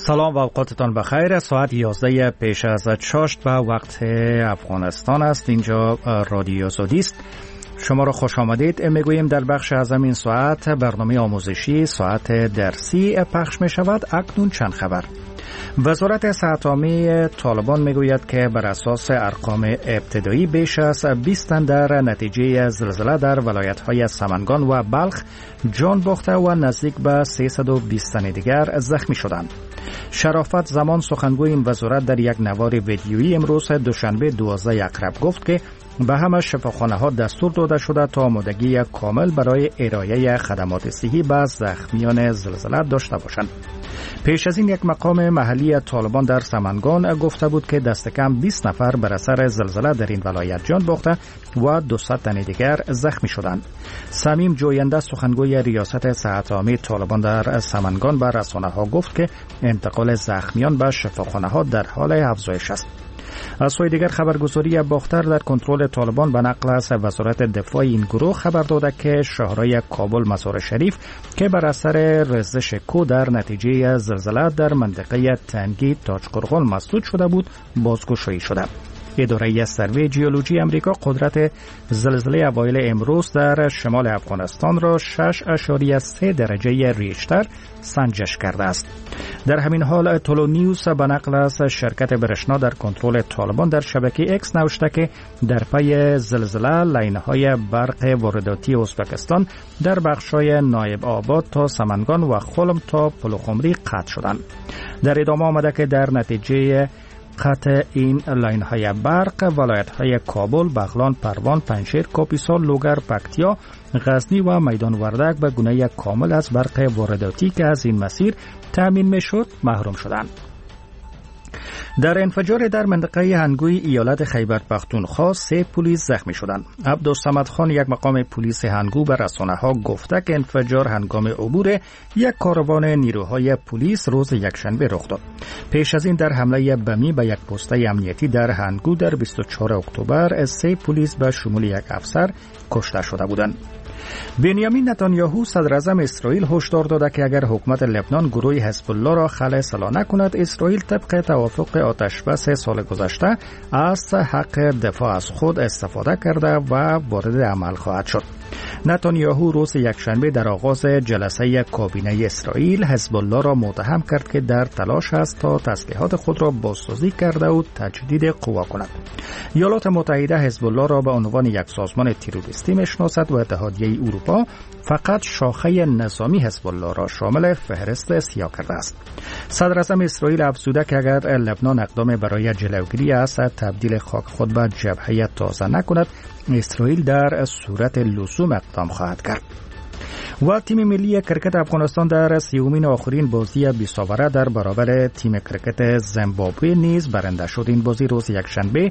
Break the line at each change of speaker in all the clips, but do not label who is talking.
سلام و اوقاتتان بخیر. ساعت 11 پیش از 6 و وقت افغانستان است. اینجا رادیو آزادی است. شما را خوش آمدید میگوییم. در بخش از این ساعت برنامه آموزشی ساعت درسی پخش می شود. اکنون چند خبر. وزارت صحت عامه طالبان میگوید که بر اساس ارقام ابتدایی بیش از 20 تن در نتیجه زلزله در ولایت‌های سمنگان و بلخ جان باخته و نزدیک به 320 تن دیگر زخمی شدند. شرافت زمان سخنگوی این وزارت در یک نوار ویدیویی امروز دوشنبه 12 اکرب گفت که به همه شفاخانه‌ها دستور داده شده تا آمادگی کامل برای ارائه خدمات صحی به زخمیان زلزله داشته باشند. پیش از این یک مقام محلی طالبان در سمنگان گفته بود که دست کم 20 نفر بر اثر زلزله در این ولایت جان باخته و 200 تن دیگر زخمی شدند. صمیم جوینده سخنگوی ریاست صحت عامه طالبان در سمنگان به رسانه‌ها گفت که انتقال زخمیان به شفاخانه‌ها در حال افزایش است. از سوی دیگر خبرگزاری باختر در کنترل طالبان به نقل از وزارت دفاع این گروه خبر داده که شاهراه کابل مزار شریف که بر اثر ریزش کو در نتیجه زلزله در منطقه تنگی تاجقرغان مسدود شده بود بازگشایی شده. اداره سروی جیولوژی امریکا قدرت زلزله اوایل امروز در شمال افغانستان را 6.3 درجه ریشتر سنجش کرده است. در همین حال تولو نیوز به نقل از شرکت برشنا در کنترل طالبان در شبکه اکس نوشته که در پی زلزله لاین‌های برق وارداتی ازبکستان در بخش‌های نایب آباد تا سمنگان و خلم تا پلوخمری قطع شدند. در ادامه آمده که در نتیجه قطع این لاین های برق ولایت های کابل، بغلان، پروان، پنجشیر، کاپیسا، لوگر، پکتیا، غزنی و میدان وردک به گونه کامل از برق وارداتی که از این مسیر تامین میشد محروم شدند. در انفجار در منطقه هنگوی ایالت خیبر پختونخوا 3 پلیس زخمی شدند. عبدالصمد خان یک مقام پلیس هنگو به رسانه‌ها گفته که انفجار هنگام عبور یک کاروان نیروهای پلیس روز یکشنبه رخ داد. پیش از این در حمله بمی به یک پست امنیتی در هنگو در 24 اکتبر 3 پلیس به شمول یک افسر کشته شده بودند. بنیامین نتانیاهو صدر اعظم اسرائیل هشدار داده که اگر حکومت لبنان گروه حزب الله را خلع اصلاح نکند، اسرائیل طبق توافق آتشبس سال گذشته از حق دفاع از خود استفاده کرده و وارد عمل خواهد شد. نتانیاهو روز یکشنبه در آغاز جلسه کابینه اسرائیل حزب الله را متهم کرد که در تلاش است تا تسلیحات خود را بازسازی کرده و تجدید قوا کند. ایالات متحده حزب الله را به عنوان یک سازمان تروریستی میشناسد و اتحادیه اروپا فقط شاخه نظامی حزب الله را شامل فهرست سیاه کرده است. صدر اعظم اسرائیل افزوده که اگر لبنان اقدام برای جلوگیری از تبدیل خاک خود به جبهه تازه نکند، اسرائیل در صورت لزوم اقدام خواهد کرد. و تیم ملی کرکت افغانستان در 30مین آخرین بازی بی‌ساوره در برابر تیم کرکت زیمبابوه نیز برنده شد. این بازی روز یکشنبه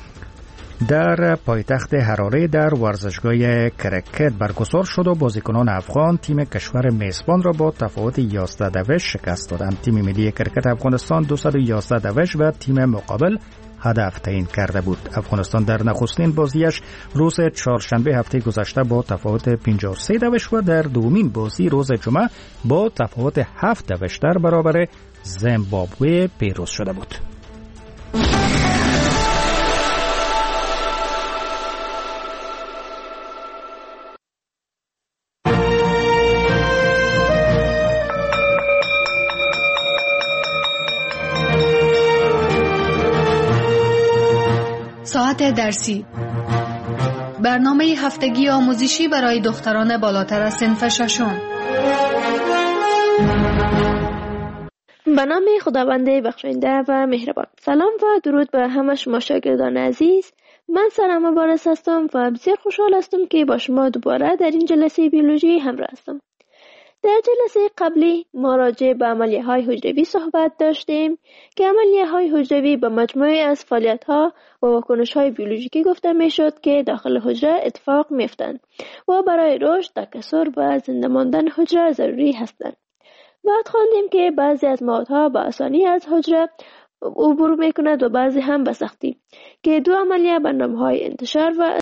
در پایتخت حراره در ورزشگاه کرکت برگزار شد و بازیکنان افغان تیم کشور میزبان را با تفاوت 11 دوش شکست دادند. تیم ملی کرکت افغانستان 211 دوش و تیم مقابل هدف تعیین کرده بود. افغانستان در نخستین بازیش روز چهارشنبه هفته گذشته با تفاوت 53 دوش و در دومین بازی روز جمعه با تفاوت 7 دوش در برابر زیمبابوه پیروز شده بود.
ساعت درسی، برنامه هفتگی آموزشی برای دختران بالاتر از صنف ششم.
به نام خداوند بخشنده و مهربان. سلام و درود به همه شما شاگردان عزیز. من سلام مبارز هستم و بسیار خوشحال هستم که با شما دوباره در این جلسه بیولوژی همراه هستم. در جلسه قبلی ما راجع به عملیه‌های حجروی صحبت داشتیم که عملیه‌های حجروی به مجموعه از فعالیت‌ها و واکنش‌های بیولوژیکی گفته می‌شد که داخل حجره اتفاق می‌افتند و برای رشد، تکثر و زنده ماندن حجره ضروری هستند. بعد خواندیم که بعضی از موادها به آسانی از حجره عبور می‌کند و بعضی هم به سختی، که دو عملیه برنامه‌های انتشار و